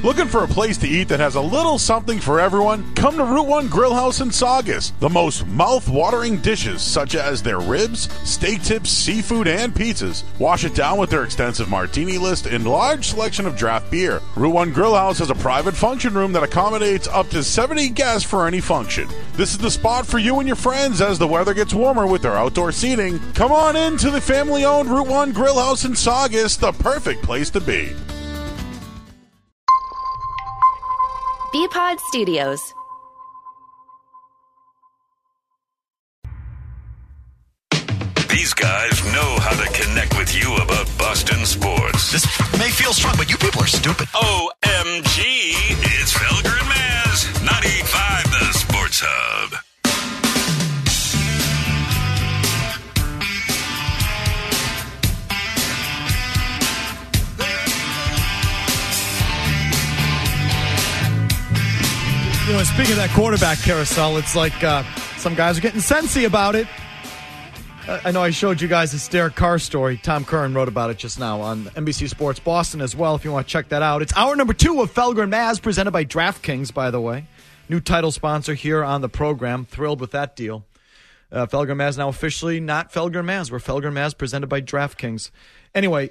Looking for a place to eat that has a little something for everyone? Come to Route 1 Grill House in Saugus. The most mouth-watering dishes, such as their ribs, steak tips, seafood, and pizzas. Wash it down with their extensive martini list and large selection of draft beer. Route 1 Grill House has a private function room that accommodates up to 70 guests for any function. This is the spot for you and your friends as the weather gets warmer with their outdoor seating. Come on in to the family-owned Route 1 Grill House in Saugus, the perfect place to be. BPod Studios. These guys know how to connect with you about Boston sports. This may feel strong, but you people are stupid. OMG, it's Felger and Maz, 95 The Sports Hub. You know, speaking of that quarterback carousel, it's like some guys are getting sensy about it. I know I showed you guys this Derek Carr story. Tom Curran wrote about it just now on NBC Sports Boston as well, if you want to check that out. It's hour number 2 of Felger and Maz, presented by DraftKings, by the way. New title sponsor here on the program. Thrilled with that deal. Felger and Maz now officially not Felger and Maz. We're Felger and Maz, presented by DraftKings. Anyway,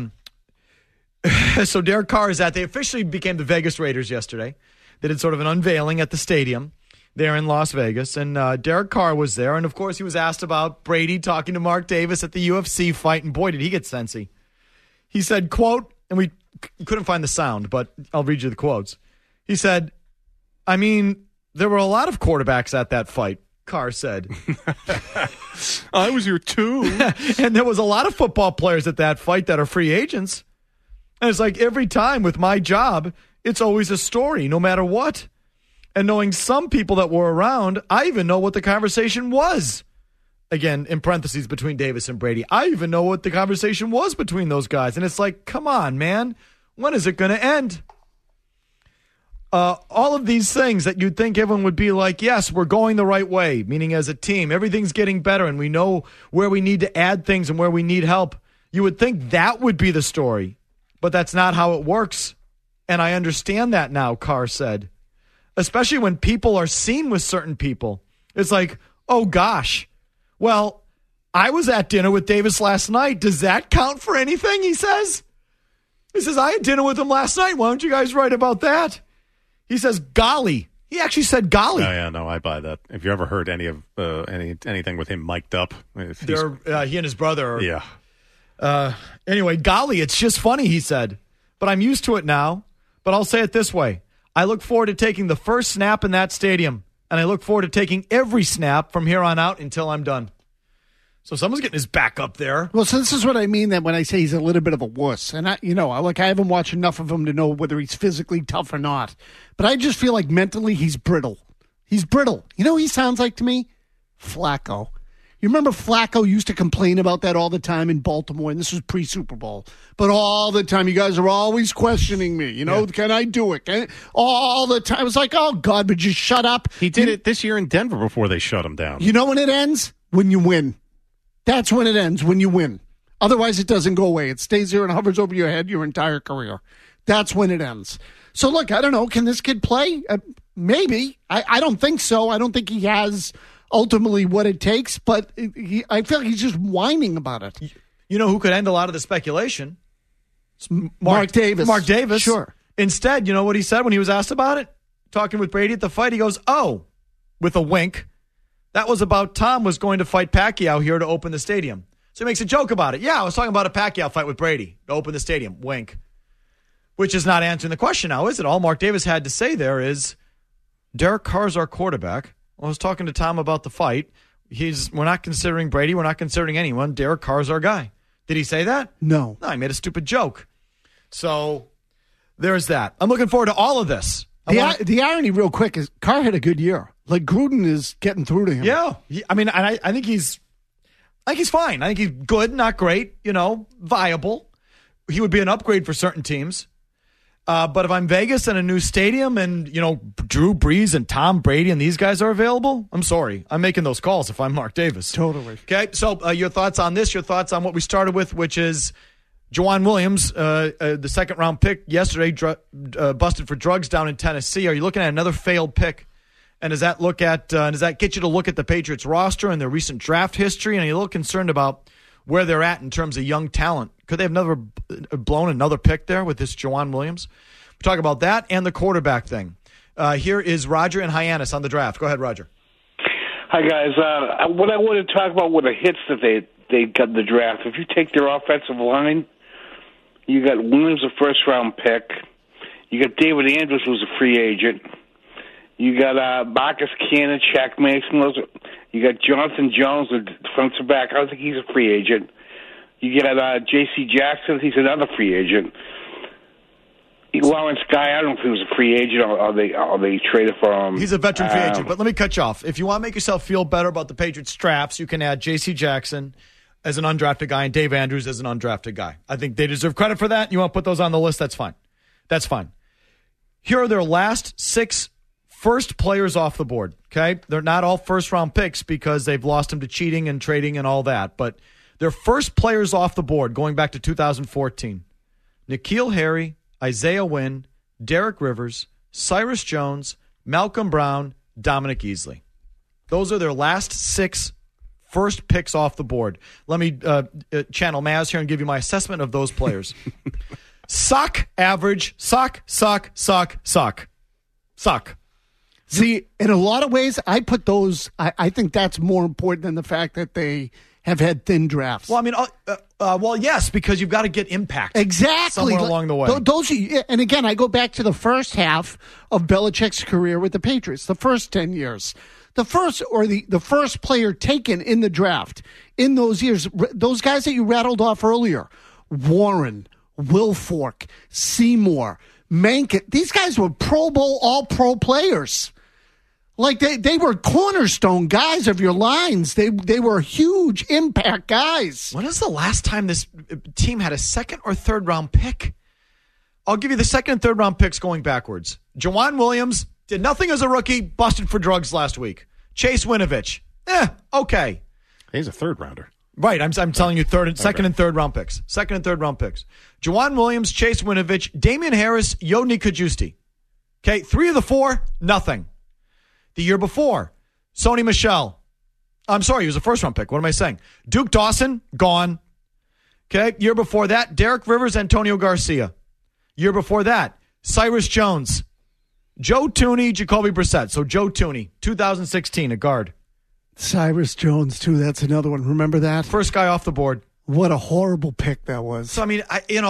so Derek Carr is they officially became the Vegas Raiders yesterday. They did sort of an unveiling at the stadium there in Las Vegas, and Derek Carr was there, and of course he was asked about Brady talking to Mark Davis at the UFC fight, and boy, did he get sensy. He said, quote, and we couldn't find the sound, but I'll read you the quotes. He said, I mean, there were a lot of quarterbacks at that fight, Carr said. I was here too. And there was a lot of football players at that fight that are free agents. And it's like every time with my job, it's always a story, no matter what. And knowing some people that were around, I even know what the conversation was. Again, in parentheses, between Davis and Brady. I even know what the conversation was between those guys. And it's like, come on, man. When is it going to end? All of these things that you'd think everyone would be like, yes, we're going the right way, meaning as a team, everything's getting better and we know where we need to add things and where we need help. You would think that would be the story. But that's not how it works. And I understand that now, Carr said. Especially when people are seen with certain people. It's like, oh gosh. Well, I was at dinner with Davis last night. Does that count for anything, he says? He says, I had dinner with him last night. Why don't you guys write about that? He says, golly. He actually said golly. Oh, yeah, no, I buy that. Have you ever heard any of anything with him mic'd up? He and his brother. Yeah. Anyway, golly, it's just funny, he said. But I'm used to it now. But I'll say it this way. I look forward to taking the first snap in that stadium, and I look forward to taking every snap from here on out until I'm done. So someone's getting his back up there. Well, so this is what I mean that when I say he's a little bit of a wuss. And, I haven't watched enough of him to know whether he's physically tough or not. But I just feel like mentally he's brittle. He's brittle. You know who he sounds like to me? Flacco. You remember Flacco used to complain about that all the time in Baltimore, and this was pre-Super Bowl. But all the time, you guys are always questioning me. Can I do it? All the time. I was like, oh, God, but just shut up. He did it this year in Denver before they shut him down. You know when it ends? When you win. That's when it ends, when you win. Otherwise, it doesn't go away. It stays there and hovers over your head your entire career. That's when it ends. So, look, I don't know. Can this kid play? Maybe. I don't think so. I don't think he has ultimately what it takes, but I feel like he's just whining about it. You know who could end a lot of the speculation? It's Mark Davis. Mark Davis. Sure. Instead, you know what he said when he was asked about it? Talking with Brady at the fight, he goes, oh, with a wink. That was about Tom was going to fight Pacquiao here to open the stadium. So he makes a joke about it. Yeah, I was talking about a Pacquiao fight with Brady to open the stadium. Wink. Which is not answering the question now, is it? All Mark Davis had to say there is, Derek Carr's our quarterback. I was talking to Tom about the fight. We're not considering Brady. We're not considering anyone. Derek Carr's our guy. Did he say that? No. No, he made a stupid joke. So there's that. I'm looking forward to all of this. The irony, real quick, is Carr had a good year. Like Gruden is getting through to him. Yeah. I think he's fine. I think he's good, not great, viable. He would be an upgrade for certain teams. But if I'm Vegas and a new stadium and, Drew Brees and Tom Brady and these guys are available, I'm sorry. I'm making those calls if I'm Mark Davis. Totally. Okay, so your thoughts on this, your thoughts on what we started with, which is Jawan Williams, the second-round pick yesterday, busted for drugs down in Tennessee. Are you looking at another failed pick? And does that get you to look at the Patriots roster and their recent draft history? And are you a little concerned about where they're at in terms of young talent? Could they have never blown another pick there with this Jawan Williams? We'll talk about that and the quarterback thing. Here is Roger and Hyannis on the draft. Go ahead, Roger. Hi, guys. What I want to talk about were the hits that they got in the draft. If you take their offensive line, you got Williams, a first-round pick. You got David Andrews, who's a free agent. You got Marcus Cannon, Shaq Mason. You got Jonathan Jones, the defensive back. I don't think he's a free agent. You got J.C. Jackson. He's another free agent. Lawrence Guy, I don't know if he was a free agent or they traded for him. He's a veteran free agent. But let me cut you off. If you want to make yourself feel better about the Patriots drafts, you can add J.C. Jackson as an undrafted guy and Dave Andrews as an undrafted guy. I think they deserve credit for that. You want to put those on the list, that's fine. That's fine. Here are their last 6 first players off the board, okay? They're not all first-round picks because they've lost them to cheating and trading and all that. But their first players off the board going back to 2014. N'Keal Harry, Isaiah Wynn, Derek Rivers, Cyrus Jones, Malcolm Brown, Dominic Easley. Those are their last 6 first picks off the board. Let me channel Maz here and give you my assessment of those players. Suck, average, suck. See, in a lot of ways, I put those, I think that's more important than the fact that they have had thin drafts. Well, I mean, yes, because you've got to get impact. Exactly. Somewhere along the way. Those, and again, I go back to the first half of Belichick's career with the Patriots, the first 10 years. The first player taken in the draft in those years, those guys that you rattled off earlier, Warren, Wilfork, Seymour, Mankin, these guys were Pro Bowl, all-pro players. Like, they were cornerstone guys of your lines. They were huge impact guys. When is the last time this team had a second or third round pick? I'll give you the second and third round picks going backwards. Jawan Williams did nothing as a rookie, busted for drugs last week. Chase Winovich, okay. He's a third rounder. Right, I'm telling you second and third round picks. Second and third round picks. Jawan Williams, Chase Winovich, Damian Harris, Yodny Kajusti. Okay, 3 of the 4, nothing. The year before, Sony Michel. I'm sorry, he was a first-round pick. What am I saying? Duke Dawson, gone. Okay, year before that, Derek Rivers, Antonio Garcia. Year before that, Cyrus Jones, Joe Tooney, Jacoby Brissett. So Joe Tooney, 2016, a guard. Cyrus Jones, too. That's another one. Remember that? First guy off the board. What a horrible pick that was. So, I mean,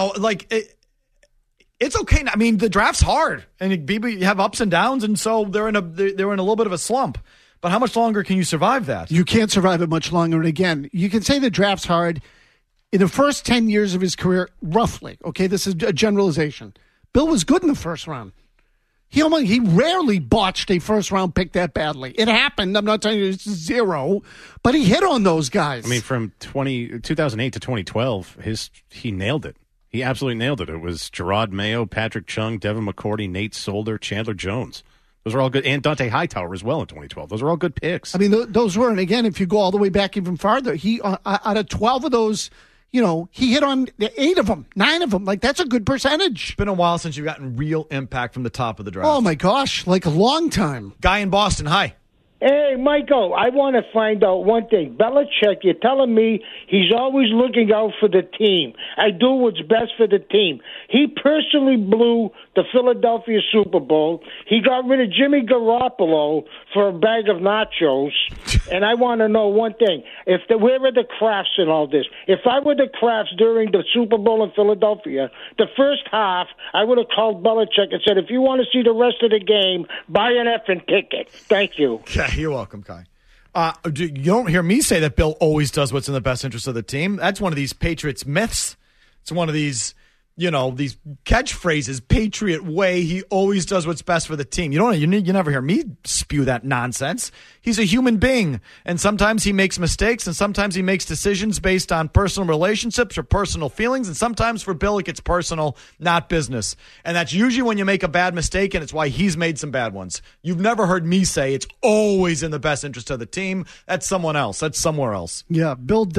it's okay. I mean, the draft's hard, and you have ups and downs, and so they're in a little bit of a slump. But how much longer can you survive that? You can't survive it much longer. And again, you can say the draft's hard. In the first 10 years of his career, roughly, okay, this is a generalization, Bill was good in the first round. He rarely botched a first-round pick that badly. It happened. I'm not telling you it's 0, but he hit on those guys. I mean, from 2008 to 2012, he nailed it. He absolutely nailed it. It was Gerard Mayo, Patrick Chung, Devin McCourty, Nate Solder, Chandler Jones. Those are all good. And Dante Hightower as well in 2012. Those are all good picks. I mean, those were, and again, if you go all the way back even farther, he out of 12 of those, he hit on 8 of them, 9 of them. Like, that's a good percentage. It's been a while since you've gotten real impact from the top of the draft. Oh, my gosh, like a long time. Guy in Boston, hi. Hey, Michael, I want to find out one thing. Belichick, you're telling me he's always looking out for the team. I do what's best for the team. He personally blew the Philadelphia Super Bowl. He got rid of Jimmy Garoppolo for a bag of nachos. And I want to know one thing. Where are the Krafts in all this? If I were the Krafts during the Super Bowl in Philadelphia, the first half, I would have called Belichick and said, if you want to see the rest of the game, buy an effing ticket. Thank you. Yeah, you're welcome, Kai. You don't hear me say that Bill always does what's in the best interest of the team. That's one of these Patriots myths. It's one of these, these catchphrases, Patriot way. He always does what's best for the team. You never hear me spew that nonsense. He's a human being, and sometimes he makes mistakes, and sometimes he makes decisions based on personal relationships or personal feelings, and sometimes for Bill it gets personal, not business. And that's usually when you make a bad mistake, and it's why he's made some bad ones. You've never heard me say it's always in the best interest of the team. That's someone else. That's somewhere else. Yeah, Bill does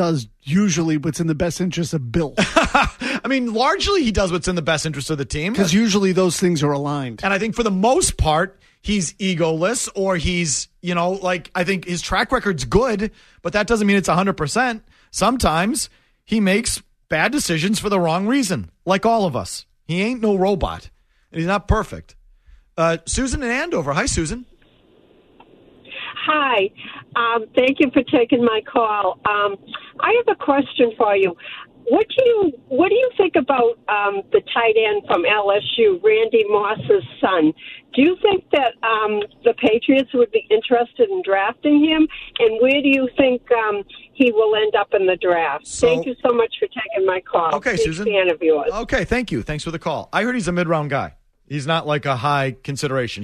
usually what's in the best interest of Bill. I mean, largely he does what's in the best interest of the team. Because usually those things are aligned. And I think for the most part, he's egoless, or he's, I think his track record's good, but that doesn't mean it's 100%. Sometimes he makes bad decisions for the wrong reason, like all of us. He ain't no robot, and he's not perfect. Susan in Andover. Hi, Susan. Hi. Thank you for taking my call. I have a question for you. What do you think about the tight end from LSU, Randy Moss's son? Do you think that the Patriots would be interested in drafting him? And where do you think he will end up in the draft? Thank you so much for taking my call. Okay, Big Susan. Fan of yours. Okay, thank you. Thanks for the call. I heard he's a mid-round guy. He's not like a high consideration.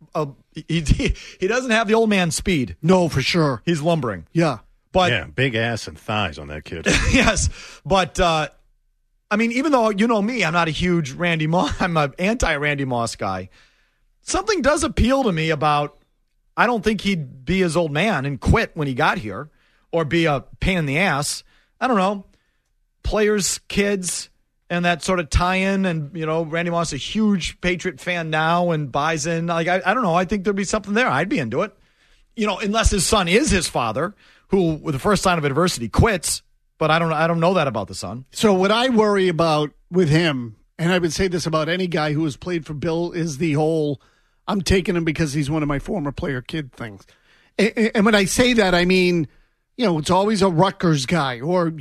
He doesn't have the old man speed. No, for sure. He's lumbering. Yeah. But yeah, big ass and thighs on that kid. Yes, but I mean, even though you know me, I'm not a huge Randy Moss. I'm an anti-Randy Moss guy. Something does appeal to me about. I don't think he'd be his old man and quit when he got here, or be a pain in the ass. I don't know, players, kids, and that sort of tie-in. And Randy Moss is a huge Patriot fan now and buys in. Like I don't know. I think there'd be something there. I'd be into it. Unless his son is his father, who, with the first sign of adversity, quits. But I don't know that about the son. So what I worry about with him, and I would say this about any guy who has played for Bill, is the whole I'm taking him because he's one of my former player kid things. And when I say that, I mean, it's always a Rutgers guy, or,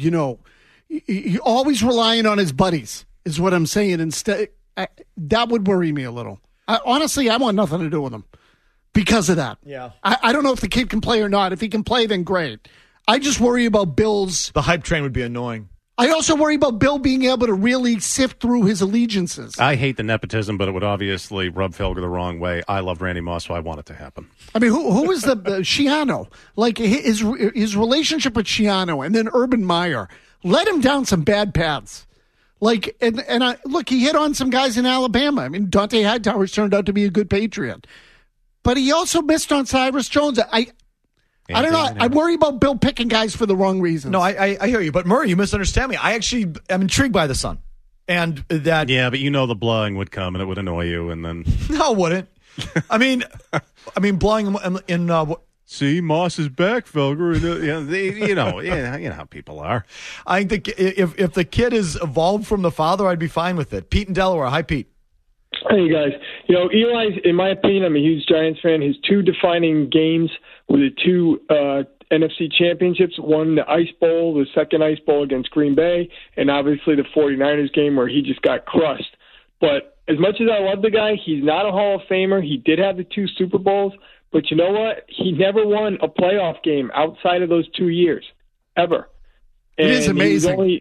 he always relying on his buddies is what I'm saying. Instead, that would worry me a little. Honestly, I want nothing to do with him. Because of that. Yeah. I don't know if the kid can play or not. If he can play, then great. I just worry about Bill's... The hype train would be annoying. I also worry about Bill being able to really sift through his allegiances. I hate the nepotism, but it would obviously rub Felger the wrong way. I love Randy Moss, so I want it to happen. I mean, who is the Schiano? Like, his relationship with Schiano and then Urban Meyer led him down some bad paths. Like, look, he hit on some guys in Alabama. I mean, Dante Hightower's turned out to be a good Patriot. But he also missed on Cyrus Jones. I don't know. I worry about Bill picking guys for the wrong reasons. No, I hear you. But Murray, you misunderstand me. I actually am intrigued by the son. And that... Yeah, but the blowing would come and it would annoy you, and then... No, it wouldn't. I mean, blowing him in... See, Moss is back, Felger. You know how people are. I think if the kid is evolved from the father, I'd be fine with it. Pete in Delaware. Hi, Pete. Hey, guys. Eli's, in my opinion, I'm a huge Giants fan. His two defining games were the two NFC championships, one the Ice Bowl, the second Ice Bowl against Green Bay, and obviously the 49ers game where he just got crushed. But as much as I love the guy, he's not a Hall of Famer. He did have the two Super Bowls, but you know what? He never won a playoff game outside of those 2 years, ever. And it is amazing.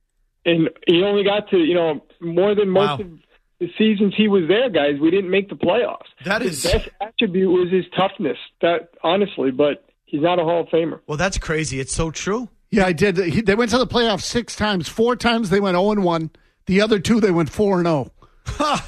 He only got to, more than most of the seasons he was there, guys. We didn't make the playoffs. His best attribute was his toughness, honestly, but he's not a Hall of Famer. Well, that's crazy. It's so true. Yeah, I did. They went to the playoffs 6 times. 4 times they went 0-1. The other 2 they went 4-0. Wow.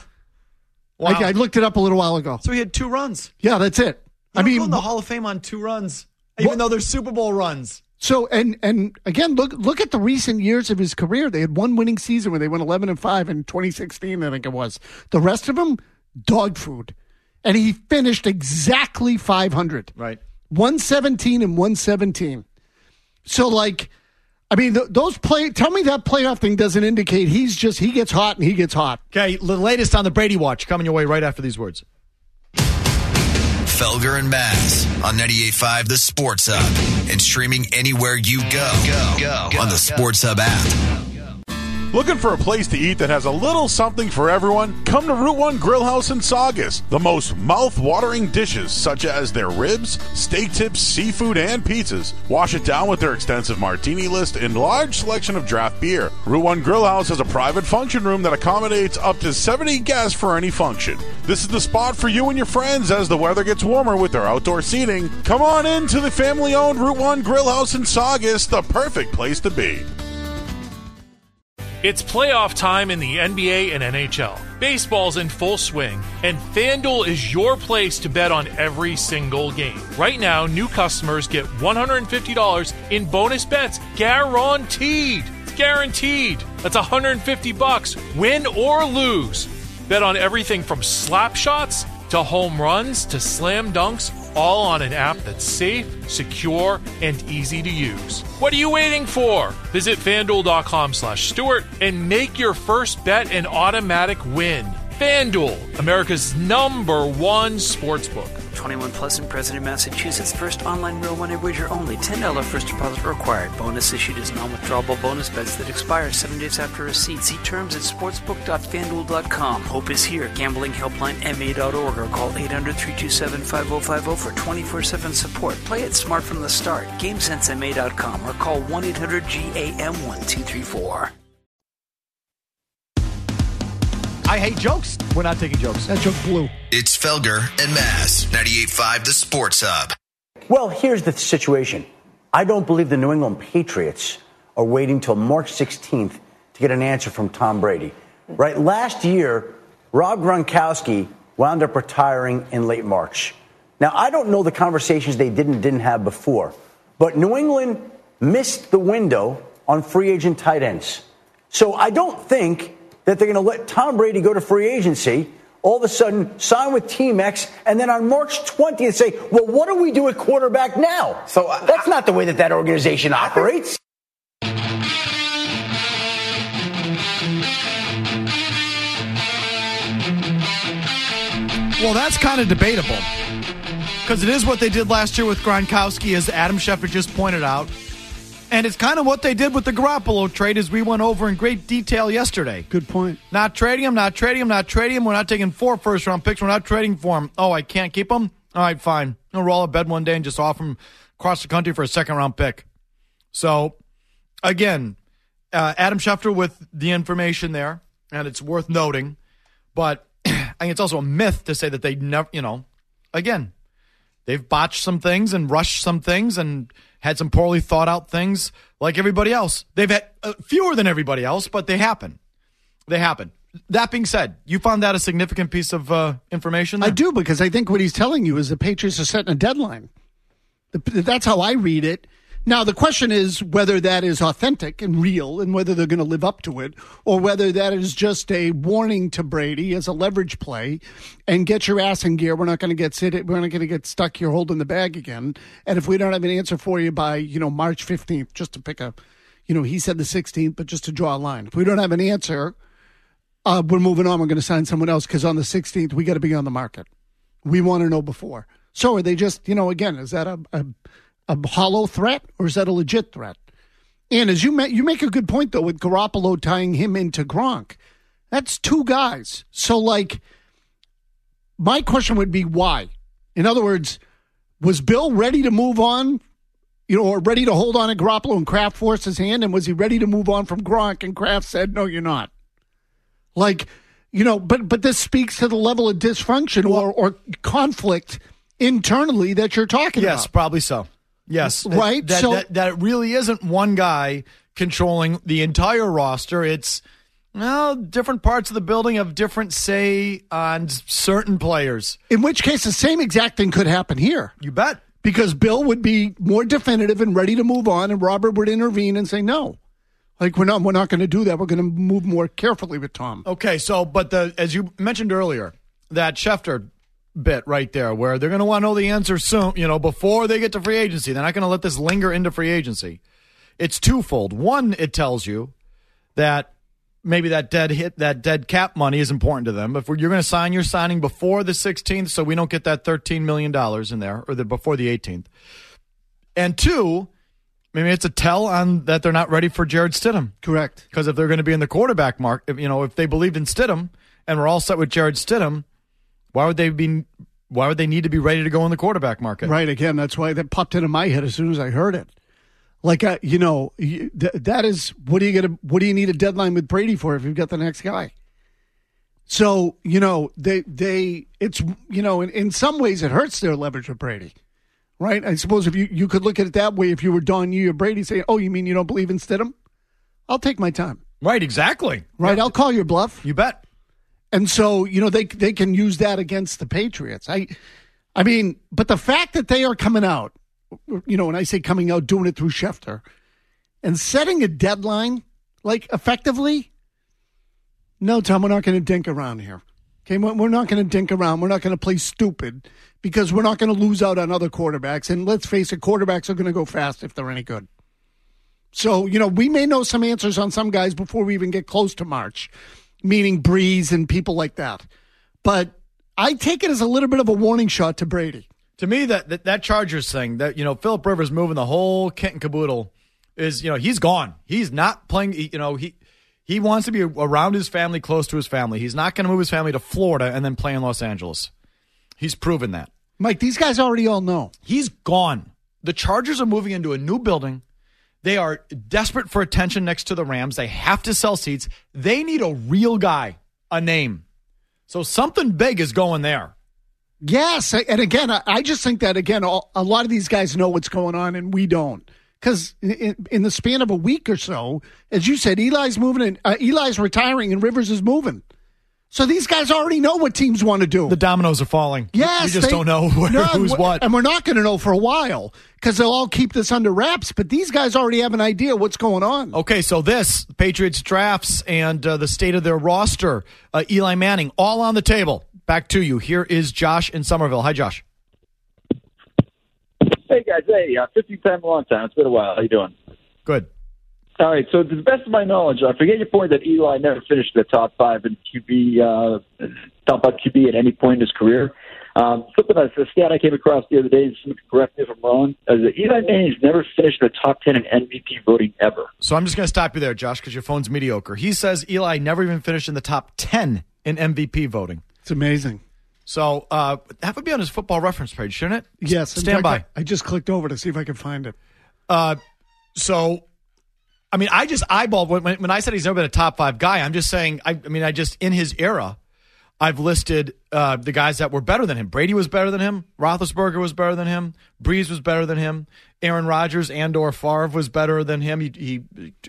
I looked it up a little while ago. So he had 2 runs. Yeah, that's it. You don't go in the Hall of Fame on 2 runs, even though they're Super Bowl runs. So and again, look at the recent years of his career. They had one winning season where they went 11-5 in 2016, I think it was. The rest of them, dog food, and he finished exactly 500. Right, 117 and 117. So those tell me that playoff thing doesn't indicate he gets hot and he gets hot. Okay, the latest on the Brady Watch coming your way right after these words. Felger and Maz on 98.5 The Sports Hub and streaming anywhere you go on the Sports Hub app. Looking for a place to eat that has a little something for everyone? Come to Route 1 Grill House in Saugus. The most mouth-watering dishes, such as their ribs, steak tips, seafood, and pizzas. Wash it down with their extensive martini list and large selection of draft beer. Route 1 Grill House has a private function room that accommodates up to 70 guests for any function. This is the spot for you and your friends as the weather gets warmer with their outdoor seating. Come on in to the family-owned Route 1 Grill House in Saugus, the perfect place to be. It's playoff time in the NBA and NHL. Baseball's in full swing, and FanDuel is your place to bet on every single game. Right now, new customers get $150 in bonus bets guaranteed. It's guaranteed. That's $150, win or lose. Bet on everything from slap shots to home runs to slam dunks, all on an app that's safe, secure, and easy to use. What are you waiting for? Visit FanDuel.com/Stewart and make your first bet an automatic win. FanDuel, America's #1 sportsbook. 21 plus and present in Massachusetts. First online real money wager only. $10 first deposit required. Bonus issued as non-withdrawable bonus bets that expire 7 days after receipt. See terms at sportsbook.fanduel.com. Hope is here. Gambling helpline ma.org or call 800-327-5050 for 24/7 support. Play it smart from the start. GameSenseMA.com or call 1-800-GAM-1234. I hate jokes. We're not taking jokes. That joke blew. It's Felger and Mass, 98.5 The Sports Hub. Well, here's the situation. I don't believe the New England Patriots are waiting till March 16th to get an answer from Tom Brady. Right? Last year, Rob Gronkowski wound up retiring in late March. Now, I don't know the conversations they didn't have before, but New England missed the window on free agent tight ends. So I don't think that they're going to let Tom Brady go to free agency, all of a sudden sign with Team X, and then on March 20th say, well, what do we do at quarterback now? So that's not the way that organization operates. Well, that's kind of debatable because it is what they did last year with Gronkowski, as Adam Schefter just pointed out. And it's kind of what they did with the Garoppolo trade, as we went over in great detail yesterday. Good point. Not trading him, not trading him, not trading him. We're not taking 4 first-round picks. We're not trading for him. Oh, I can't keep him? All right, fine. I'll roll out of bed one day and just offer him across the country for a second-round pick. So, again, Adam Schefter with the information there, and it's worth noting. But I think it's also a myth to say that they never, again, they've botched some things and rushed some things and had some poorly thought out things like everybody else. They've had fewer than everybody else, but they happen. They happen. That being said, you found that a significant piece of information there? I do, because I think what he's telling you is the Patriots are setting a deadline. That's how I read it. Now, the question is whether that is authentic and real and whether they're going to live up to it, or whether that is just a warning to Brady as a leverage play and get your ass in gear. We're not going to get stuck here holding the bag again. And if we don't have an answer for you by, March 15th, just to pick a, he said the 16th, but just to draw a line. If we don't have an answer, we're moving on. We're going to sign someone else because on the 16th, we got to be on the market. We want to know before. So are they just, again, is that a hollow threat, or is that a legit threat? And as you make a good point, though, with Garoppolo tying him into Gronk. That's 2 guys. So, my question would be why? In other words, was Bill ready to move on, or ready to hold on to Garoppolo and Kraft forced his hand? And was he ready to move on from Gronk and Kraft said, no, you're not? But this speaks to the level of dysfunction or conflict internally that you're talking about. Yes, probably so. Yes. Right? That it really isn't one guy controlling the entire roster. It's, different parts of the building have different say on certain players. In which case, the same exact thing could happen here. You bet. Because Bill would be more definitive and ready to move on, and Robert would intervene and say, no. We're not going to do that. We're going to move more carefully with Tom. Okay, so, but as you mentioned earlier, that Schefter bit right there where they're going to want to know the answer soon, before they get to free agency. They're not going to let this linger into free agency. It's twofold. One, it tells you that maybe that dead cap money is important to them. If you're going to sign, you're signing before the 16th, so we don't get that $13 million in there, or before the 18th. And 2, maybe it's a tell on that they're not ready for Jared Stidham. Correct. Because if they're going to be in the quarterback market, if they believed in Stidham and we're all set with Jared Stidham, why would they need to be ready to go in the quarterback market? Right. Again, that's why that popped into my head as soon as I heard it. That is, what do you need a deadline with Brady for if you've got the next guy? So, it's in some ways it hurts their leverage with Brady, right? I suppose if you could look at it that way, if you were Don Yee or Brady saying, oh, you mean you don't believe in Stidham? I'll take my time. Right, exactly. Right, I'll call your bluff. You bet. And so, they can use that against the Patriots. I mean, but the fact that they are coming out, when I say coming out, doing it through Schefter, and setting a deadline, like, effectively, no, Tom, we're not going to dink around here. Okay, we're not going to dink around. We're not going to play stupid because we're not going to lose out on other quarterbacks. And let's face it, quarterbacks are going to go fast if they're any good. So, we may know some answers on some guys before we even get close to March, meaning Breeze and people like that. But I take it as a little bit of a warning shot to Brady. To me, that Chargers thing, that Phillip Rivers moving the whole kit and caboodle is, he's gone. He's not playing, he wants to be around his family, close to his family. He's not going to move his family to Florida and then play in Los Angeles. He's proven that. Mike, these guys already all know. He's gone. The Chargers are moving into a new building. They are desperate for attention next to the Rams. They have to sell seats. They need a real guy, a name. So something big is going there. Yes, and again, I just think that, again, a lot of these guys know what's going on, and we don't. Because in the span of a week or so, as you said, Eli's moving, and Eli's retiring, and Rivers is moving. So these guys already know what teams want to do. The dominoes are falling. Yes. We just don't know who's what. And we're not going to know for a while because they'll all keep this under wraps. But these guys already have an idea what's going on. Okay, so Patriots drafts and the state of their roster, Eli Manning, all on the table. Back to you. Here is Josh in Somerville. Hi, Josh. Hey, guys. Hey, 50 time, long time. It's been a while. How you doing? Good. All right, so to the best of my knowledge, I forget your point that Eli never finished the top 5 in top 5 QB at any point in his career. Something that's a stat I came across the other day, and someone can correct me if I'm wrong, is that Eli Manning's never finished in the top 10 in MVP voting ever. So I'm just going to stop you there, Josh, because your phone's mediocre. He says Eli never even finished in the top 10 in MVP voting. It's amazing. So that would be on his Football Reference page, shouldn't it? Yes. Stand by. I just clicked over to see if I can find it. I mean, I just eyeballed when I said he's never been a top 5 guy. I'm just saying, I just in his era, I've listed the guys that were better than him. Brady was better than him. Roethlisberger was better than him. Breeze was better than him. Aaron Rodgers and/or Favre was better than him. He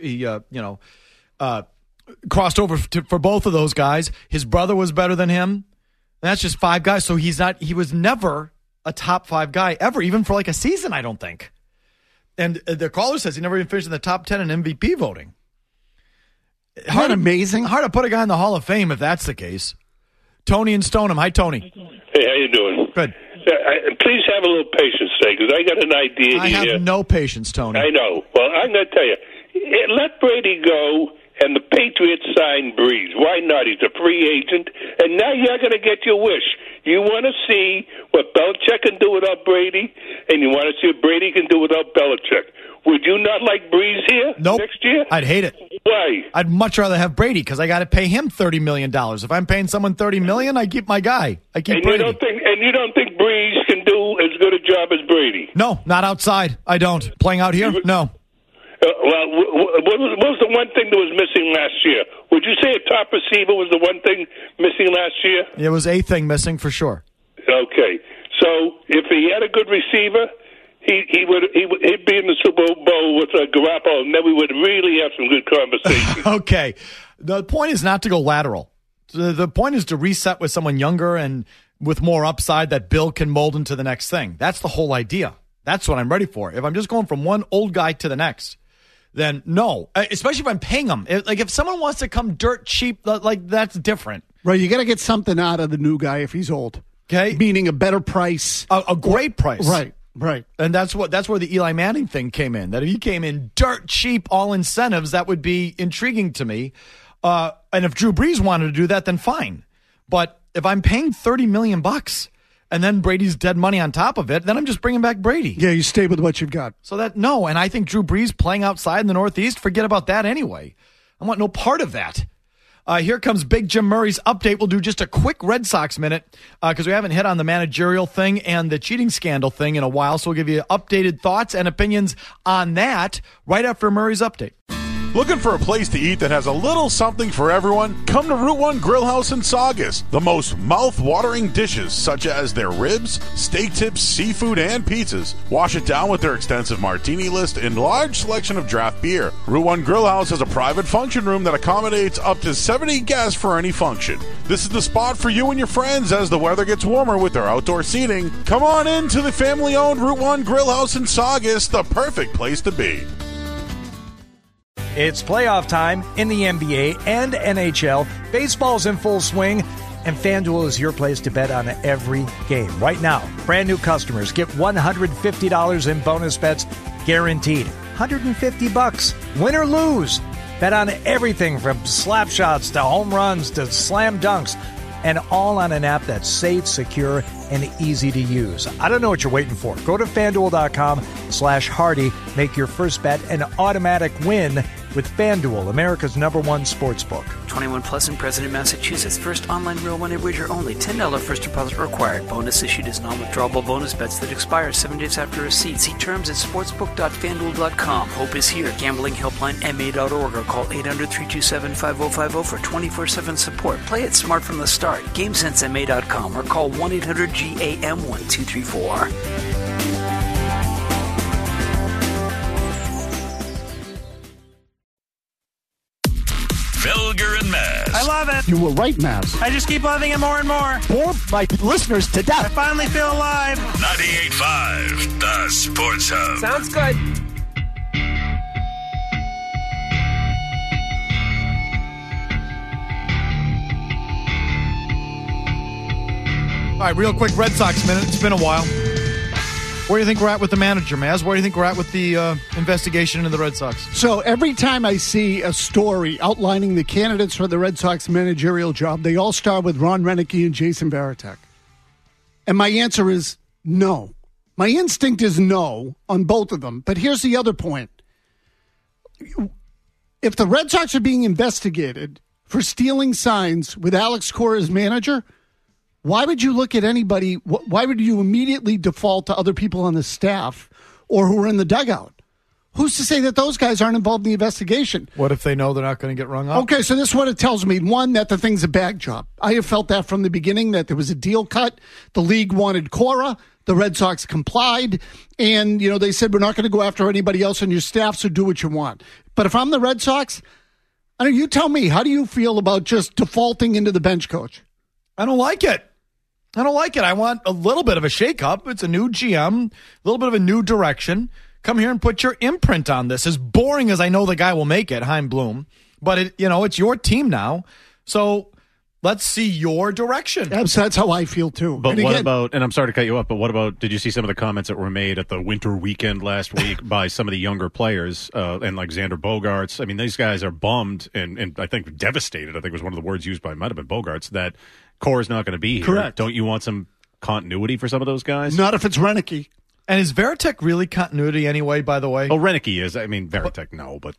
crossed over for both of those guys. His brother was better than him. And that's just 5 guys. So he was never a top 5 guy ever, even for like a season, I don't think. And the caller says he never even finished in the top 10 in MVP voting. Isn't that amazing? Hard to put a guy in the Hall of Fame if that's the case. Tony and Stoneham. Hi, Tony. Hey, how you doing? Good. Please have a little patience, today, because I got an idea I here. have no patience, Tony. I know. Well, I'm going to tell you. Let Brady go, and the Patriots sign Breeze. Why not? He's a free agent, and now you're going to get your wish. You want to see what Belichick can do without Brady, and you want to see what Brady can do without Belichick. Would you not like Breeze here next year? I'd hate it. Why? I'd much rather have Brady because I got to pay him $30 million. If I'm paying someone $30 million, I keep my guy. I keep Brady. You don't think Breeze can do as good a job as Brady? No, not outside. I don't. Playing out here? No. What was the one thing that was missing last year? Would you say a top receiver was the one thing missing last year? It was a thing missing for sure. Okay, so if he had a good receiver, he'd be in the Super Bowl with Garoppolo, and then we would really have some good conversation. Okay, the point is not to go lateral. The point is to reset with someone younger and with more upside that Bill can mold into the next thing. That's the whole idea. That's what I'm ready for. If I'm just going from one old guy to the next, then no. Especially if I'm paying them. Like if someone wants to come dirt cheap, like that's different. Right, you got to get something out of the new guy if he's old. Okay, meaning a better price, a great price. Right. And that's where the Eli Manning thing came in. That if he came in dirt cheap, all incentives, that would be intriguing to me. And if Drew Brees wanted to do that, then fine. But if I'm paying $30 million and then Brady's dead money on top of it, then I'm just bringing back Brady. Yeah, you stay with what you've got. So and I think Drew Brees playing outside in the Northeast, forget about that anyway. I want no part of that. Here comes Big Jim Murray's update. We'll do just a quick Red Sox minute because we haven't hit on the managerial thing and the cheating scandal thing in a while. So we'll give you updated thoughts and opinions on that right after Murray's update. Looking for a place to eat that has a little something for everyone? Come to Route 1 Grill House in Saugus. The most mouth-watering dishes, such as their ribs, steak tips, seafood, and pizzas. Wash it down with their extensive martini list and large selection of draft beer. Route 1 Grill House has a private function room that accommodates up to 70 guests for any function. This is the spot for you and your friends as the weather gets warmer with their outdoor seating. Come on in to the family-owned Route 1 Grill House in Saugus, the perfect place to be. It's playoff time in the NBA and NHL. Baseball's in full swing, and FanDuel is your place to bet on every game. Right now, brand new customers get $150 in bonus bets guaranteed. $150, win or lose. Bet on everything from slap shots to home runs to slam dunks, and all on an app that's safe, secure, and easy to use. I don't know what you're waiting for. Go to FanDuel.com/Hardy. Make your first bet an automatic win with FanDuel, America's #1 sportsbook. 21 plus in President, Massachusetts. First online real money wager only. $10 first deposit required. Bonus issued as non-withdrawable bonus bets that expire 7 days after receipt. See terms at sportsbook.fanduel.com. Hope is here. Gambling helpline MA.org or call 800-327-5050 for 24/7 support. Play it smart from the start. GameSenseMA.com or call 1-800-GAM-1234. Felger and Maz. I love it. You were right, Maz. I just keep loving it more and more. Bore my listeners to death. I finally feel alive. 98.5, the Sports Hub. Sounds good. All right, real quick, Red Sox minute. It's been a while. Where do you think we're at with the manager, Maz? Where do you think we're at with the investigation into the Red Sox? So every time I see a story outlining the candidates for the Red Sox managerial job, they all start with Ron Renicky and Jason Varitek. And my answer is no. My instinct is no on both of them. But here's the other point. If the Red Sox are being investigated for stealing signs with Alex Cora as manager, why would you look at anybody? Why would you immediately default to other people on the staff or who are in the dugout? Who's to say that those guys aren't involved in the investigation? What if they know they're not going to get rung up? Okay, so this is what it tells me. One, that the thing's a bag job. I have felt that from the beginning, that there was a deal cut. The league wanted Cora. The Red Sox complied. And, they said, we're not going to go after anybody else on your staff, so do what you want. But if I'm the Red Sox, you tell me, how do you feel about just defaulting into the bench coach? I don't like it. I want a little bit of a shakeup. It's a new GM, a little bit of a new direction. Come here and put your imprint on this. As boring as I know the guy will make it, Chaim Bloom, but it's your team now. So let's see your direction. That's how I feel too. But what about, and I'm sorry to cut you up, but what about, did you see some of the comments that were made at the winter weekend last week by some of the younger players and like Xander Bogaerts? I mean, these guys are bummed and I think devastated, I think was one of the words used by, might have been Bogaerts, that Cora's not going to be here. Correct. Don't you want some continuity for some of those guys? Not if it's Renicky. And is Varitek really continuity anyway, by the way? Oh, Renicky is. I mean, Varitek, no, but.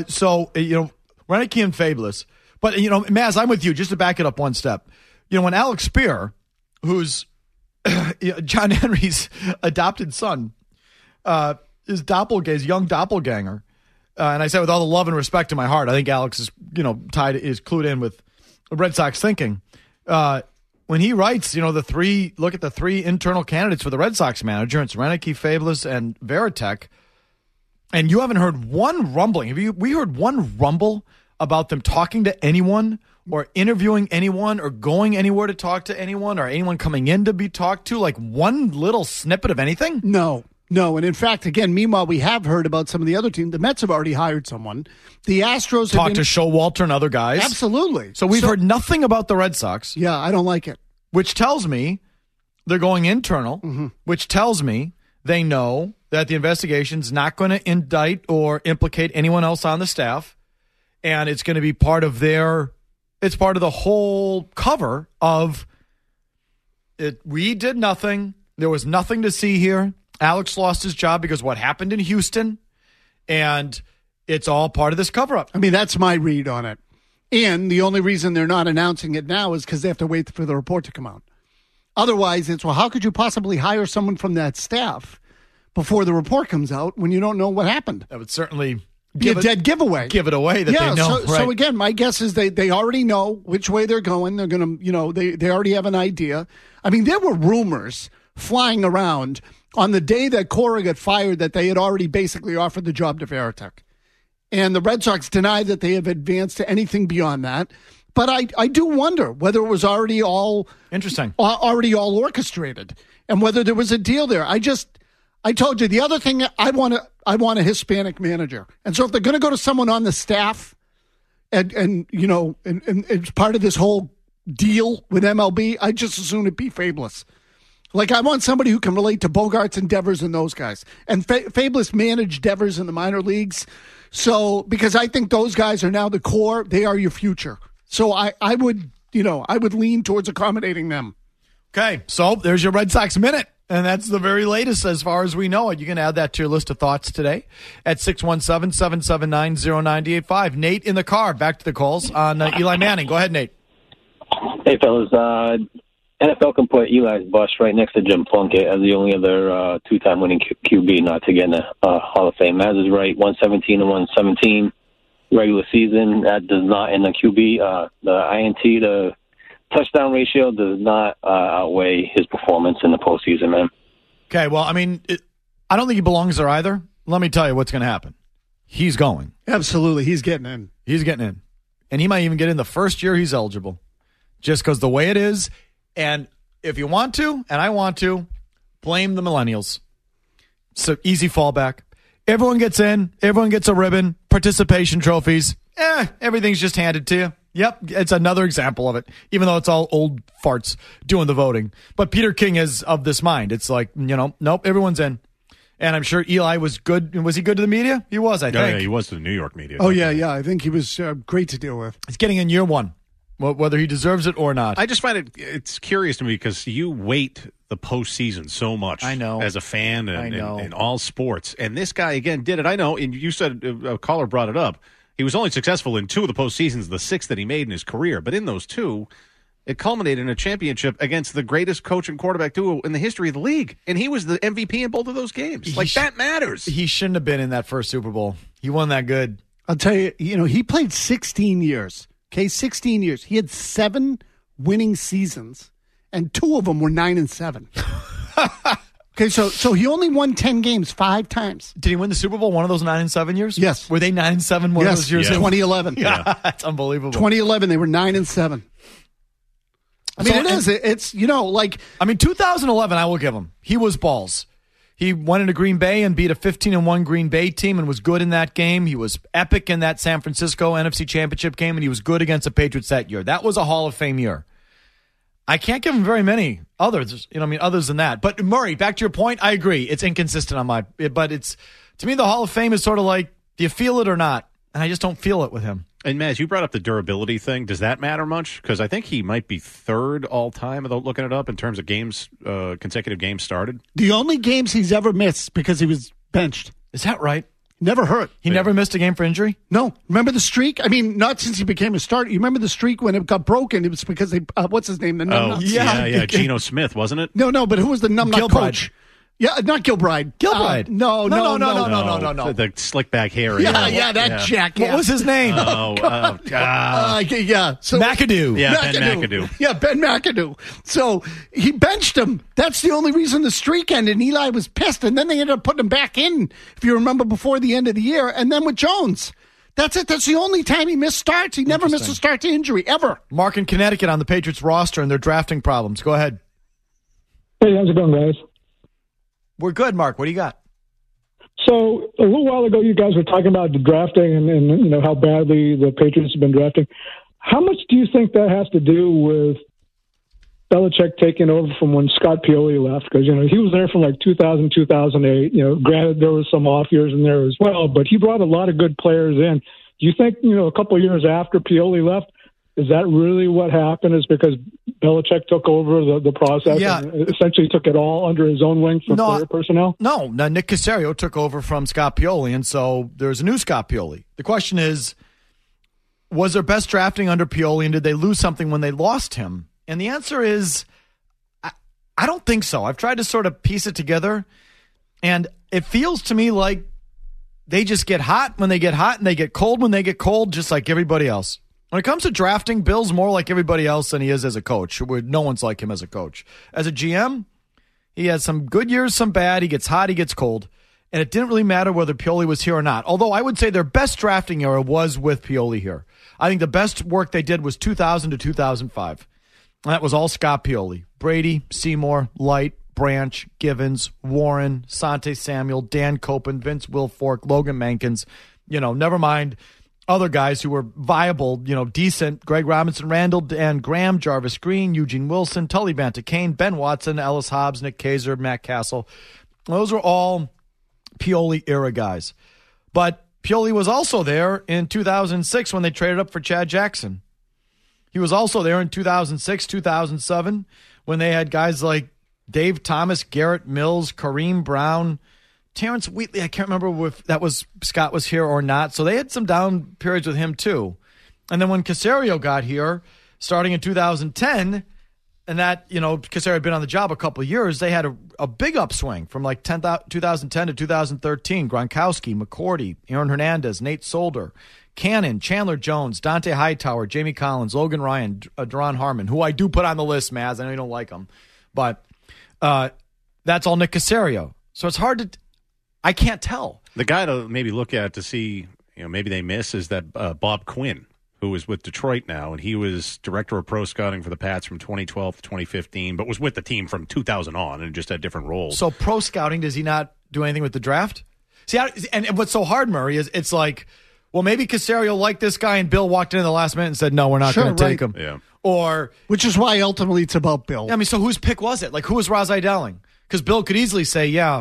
Renicky and Fabulous. But, Maz, I'm with you. Just to back it up one step. When Alex Spear, who's John Henry's adopted son, his young doppelganger, and I say with all the love and respect in my heart, I think Alex is, clued in with Red Sox thinking. When he writes, look at the three internal candidates for the Red Sox manager. It's Renicky, Fabulous, and Varitek. And you haven't heard one rumbling. We heard one rumble about them talking to anyone or interviewing anyone or going anywhere to talk to anyone or anyone coming in to be talked to? Like one little snippet of anything? No. And in fact, again, meanwhile, we have heard about some of the other teams. The Mets have already hired someone. The Astros have talked to Showalter and other guys. Absolutely. So we've heard nothing about the Red Sox. Yeah, I don't like it. Which tells me they're going internal, which tells me they know that the investigation's not going to indict or implicate anyone else on the staff. And it's going to be part of it's part of the whole cover of it. We did nothing. There was nothing to see here. Alex lost his job because what happened in Houston, and it's all part of this cover-up. I mean, that's my read on it. And the only reason they're not announcing it now is because they have to wait for the report to come out. Otherwise, it's, well, how could you possibly hire someone from that staff before the report comes out when you don't know what happened? That would certainly be a dead giveaway. Give it away that they know. So again, my guess is they already know which way they're going. They're going to, they already have an idea. I mean, there were rumors flying around on the day that Cora got fired that they had already basically offered the job to Veritek. And the Red Sox deny that they have advanced to anything beyond that. But I do wonder whether it was already all interesting, already all orchestrated, and whether there was a deal there. I told you the other thing. I want a Hispanic manager, and so if they're going to go to someone on the staff, and it's part of this whole deal with MLB, I just assume it be Fabulous. Like, I want somebody who can relate to Bogarts and Devers and those guys. And Fabulous managed Devers in the minor leagues, so because I think those guys are now the core, they are your future. So I would lean towards accommodating them. Okay, so there's your Red Sox Minute, and that's the very latest as far as we know it. You can add that to your list of thoughts today at 617-779-0985. Nate in the car, back to the calls on Eli Manning. Go ahead, Nate. Hey, fellas. NFL can put Eli's bust right next to Jim Plunkett as the only other two-time winning QB not to get in the Hall of Fame. Maz is right, 117 and 117. Regular season, that does not in the QB. The INT, the touchdown ratio does not outweigh his performance in the postseason, man. Okay, well, I mean, I don't think he belongs there either. Let me tell you what's going to happen. He's going. Absolutely, he's getting in. He's getting in. And he might even get in the first year he's eligible. Just because the way it is. And if you want to, and I want to, blame the millennials. So easy fallback. Everyone gets in. Everyone gets a ribbon. Participation trophies. Everything's just handed to you. Yep, it's another example of it, even though it's all old farts doing the voting. But Peter King is of this mind. It's like, nope, everyone's in. And I'm sure Eli was good. Was he good to the media? He was, I think. Yeah, he was to the New York media. Oh, yeah. I think he was great to deal with. He's getting in year one, whether he deserves it or not. I just find it's curious to me because you wait the postseason so much. I know. As a fan and in all sports. And this guy, again, did it. I know. And you said, a caller brought it up. He was only successful in two of the postseasons, the six that he made in his career. But in those two, it culminated in a championship against the greatest coach and quarterback duo in the history of the league. And he was the MVP in both of those games. That matters. He shouldn't have been in that first Super Bowl. He won that good. I'll tell you, he played 16 years. Okay, 16 years. He had 7 winning seasons, and 2 of them were 9-7. Okay, so he only won 10 games 5 times. Did he win the Super Bowl one of those 9-7 years? Yes. Were they 9-7 one of those years? Yes, 2011. Yeah, that's unbelievable. 2011, they were 9-7. I mean, it is. It's, 2011, I will give him. He was balls. He went into Green Bay and beat a 15-1 Green Bay team and was good in that game. He was epic in that San Francisco NFC Championship game, and he was good against the Patriots that year. That was a Hall of Fame year. I can't give him very many others, others than that. But Murray, back to your point, I agree. It's inconsistent but it's, to me, the Hall of Fame is sort of like, do you feel it or not? And I just don't feel it with him. And Maz, you brought up the durability thing. Does that matter much? Because I think he might be third all time, without looking it up, in terms of games, consecutive games started. The only games he's ever missed because he was benched. Is that right? Never hurt. He never missed a game for injury? No. Remember the streak? I mean, not since he became a starter. You remember the streak when it got broken? It was because they, what's his name? The numbnuts. Yeah. Geno Smith, wasn't it? No, but who was the numbnut coach? Yeah, not Gilbride. Gilbride. No. The slick back hair. Yeah, that jack. What was his name? God. So McAdoo. Yeah, Ben McAdoo. Yeah, Ben McAdoo. So he benched him. That's the only reason the streak ended. And Eli was pissed, and then they ended up putting him back in, if you remember, before the end of the year. And then with Jones. That's it. That's the only time he missed starts. He never missed a start to injury, ever. Mark in Connecticut on the Patriots roster and their drafting problems. Go ahead. Hey, how's it going, guys? We're good, Mark. What do you got? So a little while ago, you guys were talking about the drafting and how badly the Patriots have been drafting. How much do you think that has to do with Belichick taking over from when Scott Pioli left? Because, he was there from like 2000, 2008. Granted, there was some off years in there as well, but he brought a lot of good players in. Do you think, a couple of years after Pioli left, is that really what happened? Is because Belichick took over the process and essentially took it all under his own wing for player personnel? No, Nick Caserio took over from Scott Pioli, and so there's a new Scott Pioli. The question is, was their best drafting under Pioli, and did they lose something when they lost him? And the answer is, I don't think so. I've tried to sort of piece it together, and it feels to me like they just get hot when they get hot and they get cold when they get cold, just like everybody else. When it comes to drafting, Bill's more like everybody else than he is as a coach. No one's like him as a coach. As a GM, he has some good years, some bad. He gets hot, he gets cold. And it didn't really matter whether Pioli was here or not. Although I would say their best drafting era was with Pioli here. I think the best work they did was 2000 to 2005. And that was all Scott Pioli. Brady, Seymour, Light, Branch, Givens, Warren, Sante Samuel, Dan Copen, Vince Wilfork, Logan Mankins. Never mind other guys who were viable, decent. Greg Robinson, Randall, Dan Graham, Jarvis Green, Eugene Wilson, Tully Banta-Kane, Ben Watson, Ellis Hobbs, Nick Kaiser, Matt Castle. Those are all Pioli-era guys. But Pioli was also there in 2006 when they traded up for Chad Jackson. He was also there in 2006, 2007 when they had guys like Dave Thomas, Garrett Mills, Kareem Brown, Terrence Wheatley. I can't remember if Scott was here or not. So they had some down periods with him too. And then when Caserio got here, starting in 2010, and that, Caserio had been on the job a couple of years, they had a big upswing from like 2010 to 2013. Gronkowski, McCourty, Aaron Hernandez, Nate Solder, Cannon, Chandler Jones, Dante Hightower, Jamie Collins, Logan Ryan, Daron Harmon, who I do put on the list, Maz. I know you don't like him. But that's all Nick Caserio. So it's hard to – I can't tell. The guy to maybe look at to see, maybe they miss is that Bob Quinn, who is with Detroit now, and he was director of pro scouting for the Pats from 2012 to 2015, but was with the team from 2000 on and just had different roles. So pro scouting, does he not do anything with the draft? See, and what's so hard, Murray, is it's like, well, maybe Caserio liked this guy and Bill walked in the last minute and said, no, we're not going to take him. Yeah. Or, which is why ultimately it's about Bill. I mean, so whose pick was it? Like, who was Razai Dowling? Because Bill could easily say, yeah,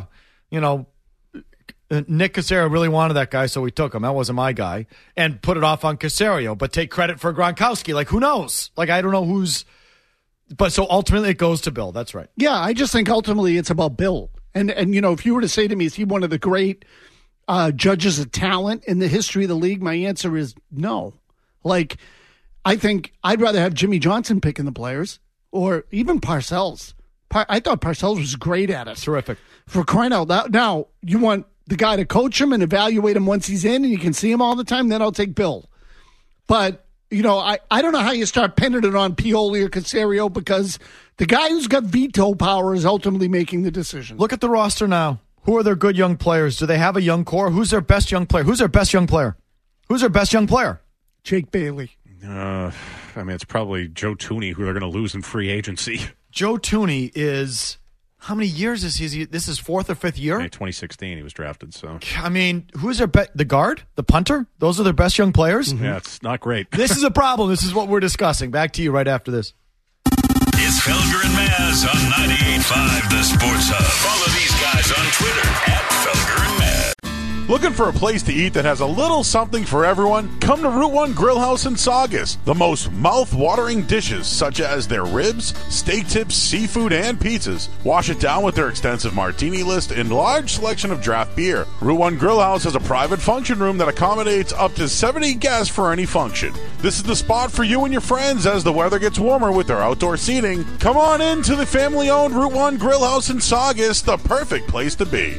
Nick Caserio really wanted that guy, so we took him. That wasn't my guy. And put it off on Caserio, but take credit for Gronkowski. Like, who knows? Like, I don't know who's... But so ultimately it goes to Bill. That's right. Yeah, I just think ultimately it's about Bill. And if you were to say to me, is he one of the great judges of talent in the history of the league? My answer is no. Like, I think I'd rather have Jimmy Johnson picking the players or even Parcells. I thought Parcells was great at it. Terrific. For crying out loud. Now, you want the guy to coach him and evaluate him once he's in and you can see him all the time, then I'll take Bill. But, I don't know how you start pinning it on Pioli or Caserio because the guy who's got veto power is ultimately making the decision. Look at the roster now. Who are their good young players? Do they have a young core? Who's their best young player? Who's their best young player? Who's their best young player? Jake Bailey. It's probably Joe Tooney, who they're going to lose in free agency. Joe Tooney is... How many years is he? This is fourth or fifth year? 2016 he was drafted. So I mean, who's their the guard? The punter? Those are their best young players? Mm-hmm. Yeah, it's not great. This is a problem. This is what we're discussing. Back to you right after this. It's Felger and Maz on 98.5 The Sports Hub. Follow these guys on Twitter @Felger and Maz. Looking for a place to eat that has a little something for everyone? Come to Route 1 Grill House in Saugus. The most mouth-watering dishes, such as their ribs, steak tips, seafood, and pizzas. Wash it down with their extensive martini list and large selection of draft beer. Route 1 Grill House has a private function room that accommodates up to 70 guests for any function. This is the spot for you and your friends as the weather gets warmer with their outdoor seating. Come on in to the family-owned Route 1 Grill House in Saugus, the perfect place to be.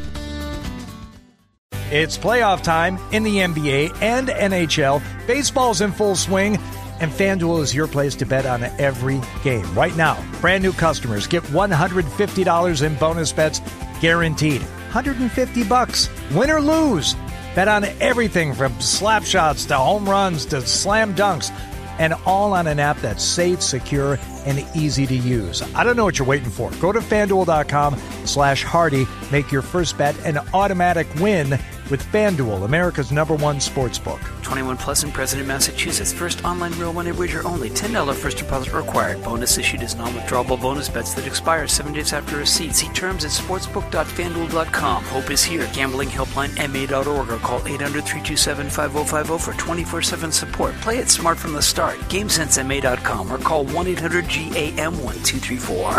It's playoff time in the NBA and NHL. Baseball's in full swing, and FanDuel is your place to bet on every game. Right now, brand new customers get $150 in bonus bets guaranteed. $150, win or lose. Bet on everything from slap shots to home runs to slam dunks, and all on an app that's safe, secure, and easy to use. I don't know what you're waiting for. Go to FanDuel.com/Hardy. Make your first bet an automatic win with FanDuel, America's #1 sportsbook. 21 plus and present in Massachusetts. First online real money wager only. $10 first deposit required. Bonus issued is non-withdrawable bonus bets that expire 7 days after receipt. See terms at sportsbook.fanduel.com. Hope is here. Gambling helpline MA.org or call 800-327-5050 for 24/7 support. Play it smart from the start. GameSenseMA.com or call 1-800-GAM-1234.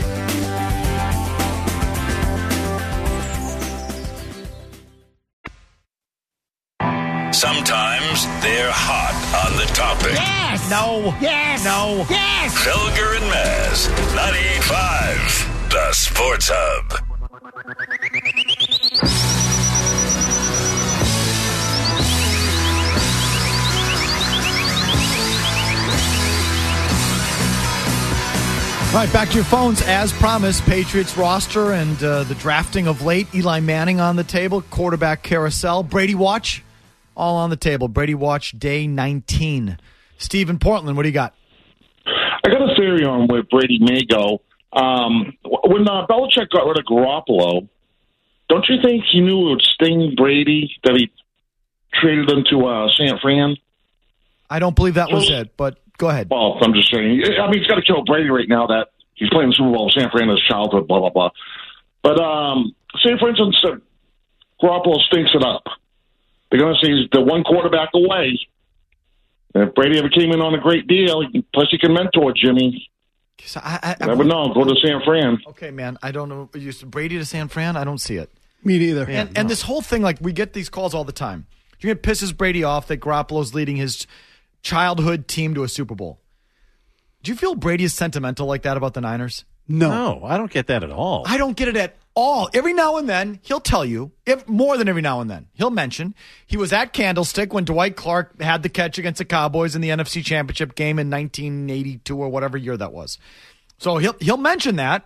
Sometimes they're hot on the topic. Yes! No. Yes! No. Yes! Felger and Maz, 98.5, The Sports Hub. All right, back to your phones. As promised, Patriots roster and the drafting of late. Eli Manning on the table, quarterback carousel. Brady Watch, all on the table. Brady Watch, day 19. Steve in Portland, what do you got? I got a theory on where Brady may go. When Belichick got rid of Garoppolo, don't you think he knew it would sting Brady that he traded him to San Fran? I don't believe that was it, but go ahead. Well, I'm just saying. I mean, he's got to kill Brady right now that he's playing the Super Bowl. San Fran is childhood, blah, blah, blah. But say, for instance, Garoppolo stinks it up. They're going to say he's the one quarterback away. And if Brady ever came in on a great deal, plus he can mentor Jimmy. I never know. Go to San Fran. Okay, man. I don't know. Brady to San Fran? I don't see it. Me neither. And this whole thing, like, we get these calls all the time. Do you think it pisses Brady off that Garoppolo's leading his childhood team to a Super Bowl? Do you feel Brady is sentimental like that about the Niners? No, I don't get that at all. I don't get it at all. Every now and then, he'll tell you, more than every now and then, he'll mention he was at Candlestick when Dwight Clark had the catch against the Cowboys in the NFC Championship game in 1982 or whatever year that was. So he'll mention that,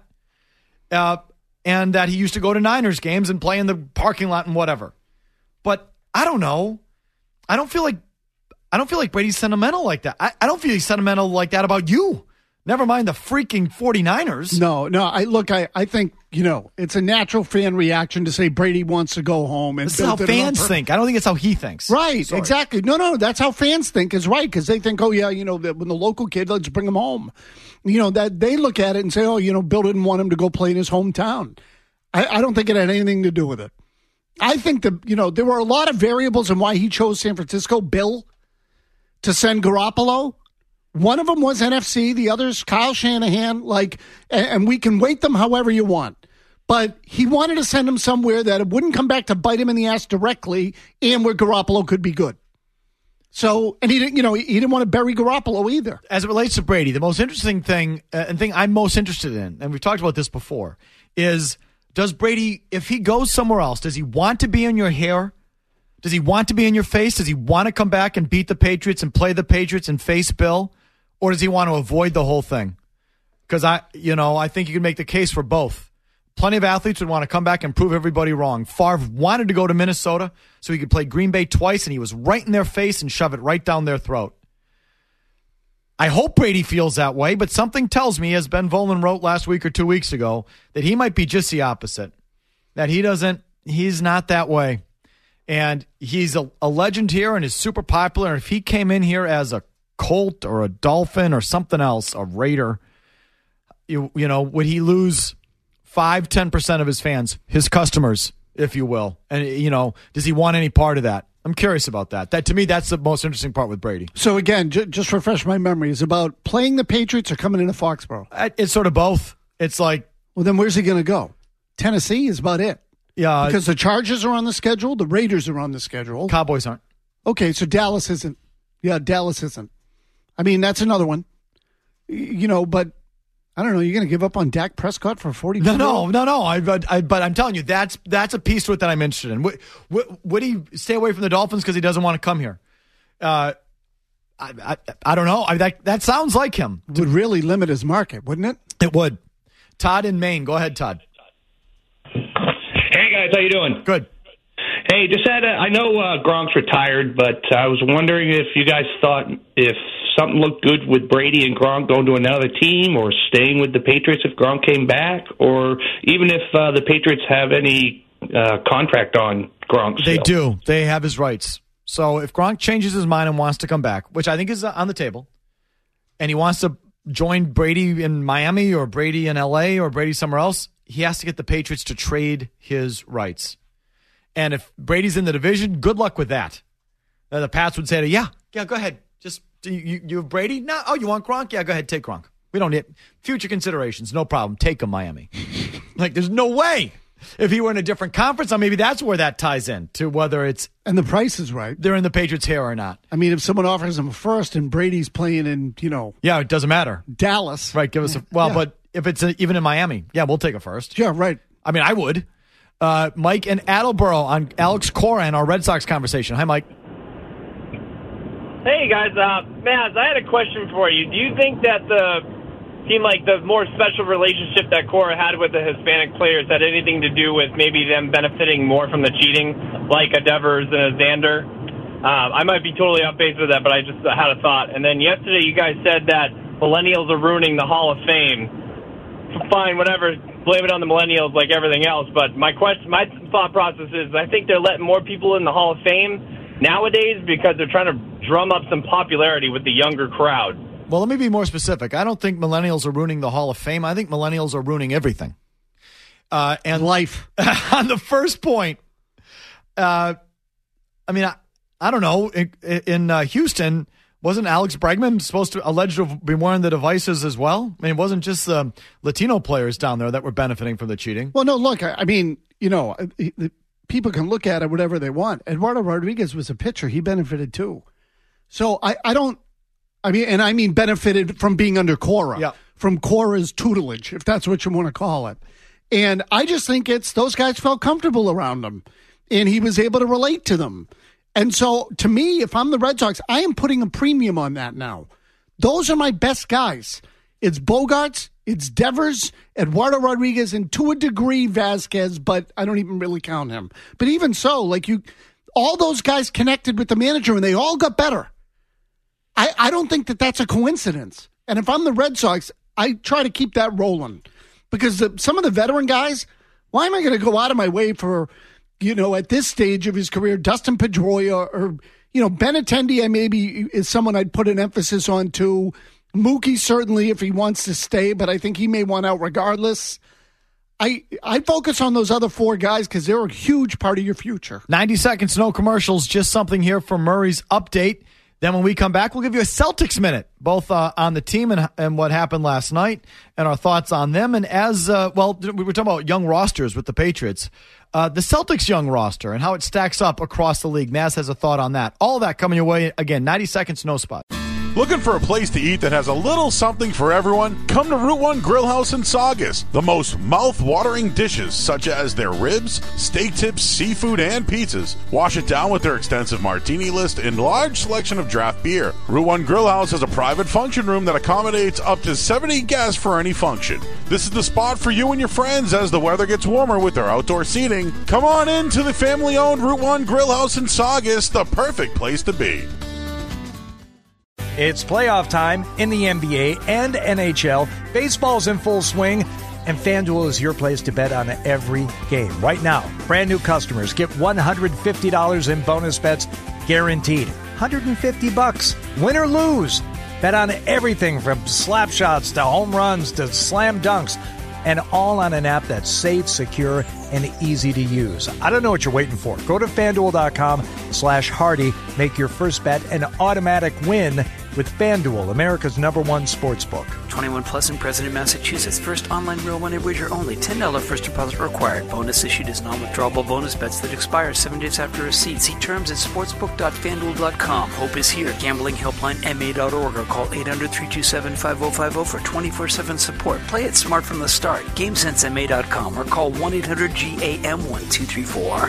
and that he used to go to Niners games and play in the parking lot and whatever. But I don't know. I don't feel like Brady's sentimental like that. I don't feel he's sentimental like that about you. Never mind the freaking 49ers. No. I think, it's a natural fan reaction to say Brady wants to go home. And this is how fans think. I don't think it's how he thinks. Right, Sorry. exactly. No, that's how fans think is right, because they think, when the local kid, let's bring him home. That they look at it and say, Bill didn't want him to go play in his hometown. I don't think it had anything to do with it. I think there were a lot of variables in why he chose San Francisco, Bill, to send Garoppolo. One of them was NFC. The other's Kyle Shanahan. And we can weight them however you want. But he wanted to send him somewhere that it wouldn't come back to bite him in the ass directly, and where Garoppolo could be good. So, and he didn't, he didn't want to bury Garoppolo either. As it relates to Brady, the most interesting thing, and thing I'm most interested in, and we've talked about this before, is does Brady, if he goes somewhere else, does he want to be in your hair? Does he want to be in your face? Does he want to come back and beat the Patriots and play the Patriots and face Bill? Or does he want to avoid the whole thing? Because I think you can make the case for both. Plenty of athletes would want to come back and prove everybody wrong. Favre wanted to go to Minnesota so he could play Green Bay twice, and he was right in their face and shove it right down their throat. I hope Brady feels that way, but something tells me, as Ben Volen wrote last week or 2 weeks ago, that he might be just the opposite. That he's not that way. And he's a legend here and is super popular. And if he came in here as a Colt or a Dolphin or something else, a Raider, would he lose 5-10% of his fans, his customers, if you will? And, does he want any part of that? I'm curious about that. That to me, that's the most interesting part with Brady. So again, just refresh my memory, is about playing the Patriots or coming into Foxborough? It's sort of both. It's like, well, then where's he going to go? Tennessee is about it. Yeah, because the Chargers are on the schedule, the Raiders are on the schedule. Cowboys aren't. Okay, so Dallas isn't. Yeah, Dallas isn't. I mean, that's another one. But I don't know. You're going to give up on Dak Prescott for 40? No. But I'm telling you, that's a piece to it that I'm interested in. Would he stay away from the Dolphins because he doesn't want to come here? I don't know. That sounds like him. It would really limit his market, wouldn't it? It would. Todd in Maine. Go ahead, Todd. Hey, guys. How you doing? Good. Hey, I know Gronk's retired, but I was wondering if you guys thought if something looked good with Brady and Gronk going to another team, or staying with the Patriots if Gronk came back, or even if the Patriots have any contract on Gronk still. They do. They have his rights. So if Gronk changes his mind and wants to come back, which I think is on the table, and he wants to join Brady in Miami or Brady in L.A. or Brady somewhere else, he has to get the Patriots to trade his rights. And if Brady's in the division, good luck with that. The Pats would say to yeah, go ahead. Just you have Brady? No. Oh, you want Gronk? Yeah, go ahead, take Gronk. We don't need future considerations. No problem. Take him, Miami. There's no way. If he were in a different conference, maybe that's where that ties in to whether it's and the price is right. They're in the Patriots' hair or not. I mean, if someone offers him a first and Brady's playing in, yeah, it doesn't matter. Dallas, right? Give us but if it's even in Miami, yeah, we'll take a first. Yeah, right. I mean, I would. Mike in Attleboro on Alex Cora and our Red Sox conversation. Hi, Mike. Hey, guys. Maz, I had a question for you. Do you think that the seemed like the more special relationship that Cora had with the Hispanic players had anything to do with maybe them benefiting more from the cheating, like a Devers and a Xander. I might be totally off base with that, but I just had a thought. And then yesterday you guys said that millennials are ruining the Hall of Fame. Fine, whatever, blame it on the millennials like everything else. But my thought process is I think they're letting more people in the Hall of Fame nowadays because they're trying to drum up some popularity with the younger crowd. Well, let me be more specific. I don't think millennials are ruining the Hall of Fame. I think millennials are ruining everything. And life. On the first point, I don't know. In Houston, wasn't Alex Bregman supposed to alleged to be wearing the devices as well? I mean, it wasn't just the Latino players down there that were benefiting from the cheating. Well, no, look, I mean, people can look at it whatever they want. Eduardo Rodriguez was a pitcher. He benefited too. So I mean benefited from being under Cora, from Cora's tutelage, if that's what you want to call it. And I just think those guys felt comfortable around him, and he was able to relate to them. And so, to me, if I'm the Red Sox, I am putting a premium on that now. Those are my best guys. It's Bogarts, it's Devers, Eduardo Rodriguez, and to a degree Vasquez, but I don't even really count him. But even so, all those guys connected with the manager, and they all got better. I don't think that that's a coincidence. And if I'm the Red Sox, I try to keep that rolling. Because some of the veteran guys, why am I going to go out of my way for, at this stage of his career, Dustin Pedroia or, Benintendi maybe is someone I'd put an emphasis on too. Mookie certainly if he wants to stay, but I think he may want out regardless. I focus on those other four guys because they're a huge part of your future. 90 seconds, no commercials, just something here from Murray's update. Then when we come back, we'll give you a Celtics minute, both on the team and what happened last night and our thoughts on them. And as, we were talking about young rosters with the Patriots, the Celtics young roster and how it stacks up across the league. Maz has a thought on that. All of that coming your way. Again, 90 seconds, no spot. Looking for a place to eat that has a little something for everyone? Come to Route 1 Grill House in Saugus. The most mouth-watering dishes, such as their ribs, steak tips, seafood, and pizzas. Wash it down with their extensive martini list and large selection of draft beer. Route 1 Grill House has a private function room that accommodates up to 70 guests for any function. This is the spot for you and your friends as the weather gets warmer with their outdoor seating. Come on in to the family-owned Route 1 Grill House in Saugus, the perfect place to be. It's playoff time in the NBA and NHL. Baseball's in full swing, and FanDuel is your place to bet on every game. Right now, brand new customers get $150 in bonus bets guaranteed. $150. Win or lose. Bet on everything from slap shots to home runs to slam dunks, and all on an app that's safe, secure, and easy to use. I don't know what you're waiting for. Go to FanDuel.com/Hardy. Make your first bet an automatic win with FanDuel, America's #1 sportsbook. 21 plus and present in Massachusetts. First online real money wager only. $10 first deposit required. Bonus issued as non-withdrawable bonus bets that expire 7 days after receipt. See terms at sportsbook.fanduel.com. Hope is here. Gambling helpline MA.org or call 800-327-5050 for 24/7 support. Play it smart from the start. GameSenseMA.com or call 1-800-GAM-1234.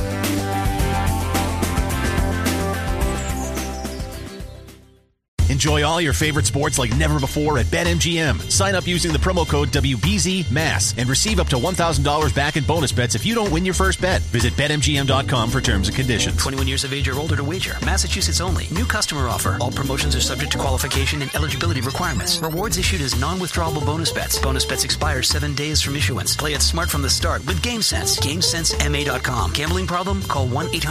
Enjoy all your favorite sports like never before at BetMGM. Sign up using the promo code WBZMASS and receive up to $1,000 back in bonus bets if you don't win your first bet. Visit BetMGM.com for terms and conditions. 21 years of age or older to wager. Massachusetts only. New customer offer. All promotions are subject to qualification and eligibility requirements. Rewards issued as non-withdrawable bonus bets. Bonus bets expire 7 days from issuance. Play it smart from the start with GameSense. GameSenseMA.com. Gambling problem? Call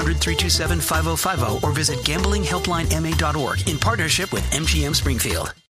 1-800-327-5050 or visit gamblinghelplinema.org in partnership with MGM Springfield.